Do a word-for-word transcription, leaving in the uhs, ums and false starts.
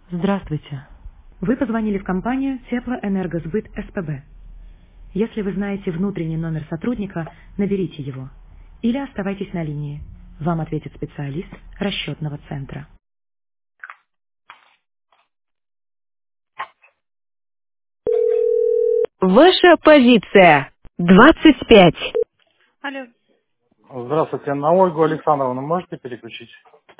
Здравствуйте. Вы позвонили в компанию Теплоэнергосбыт СПБ. Если вы знаете внутренний номер сотрудника, наберите его. Или оставайтесь на линии. Вам ответит специалист расчетного центра. Ваша позиция. двадцать пять. Алло. Здравствуйте, на Ольгу Александровну можете переключить?